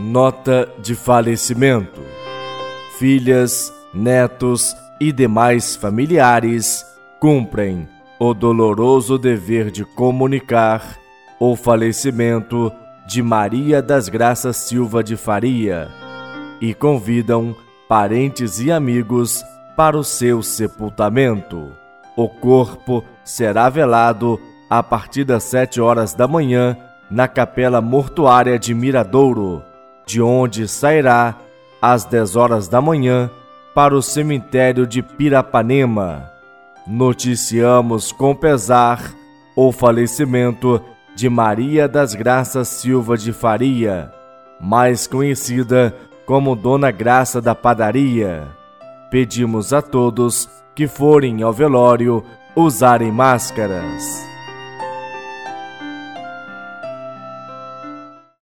Nota de falecimento. Filhas, netos e demais familiares cumprem o doloroso dever de comunicar o falecimento de Maria das Graças Silva de Faria e convidam parentes e amigos para o seu sepultamento. O corpo será velado a partir das 7 horas da manhã na Capela Mortuária de Miradouro, de onde sairá às 10 horas da manhã para o cemitério de Pirapanema. Noticiamos com pesar o falecimento de Maria das Graças Silva de Faria, mais conhecida como Dona Graça da Padaria. Pedimos a todos que forem ao velório usarem máscaras.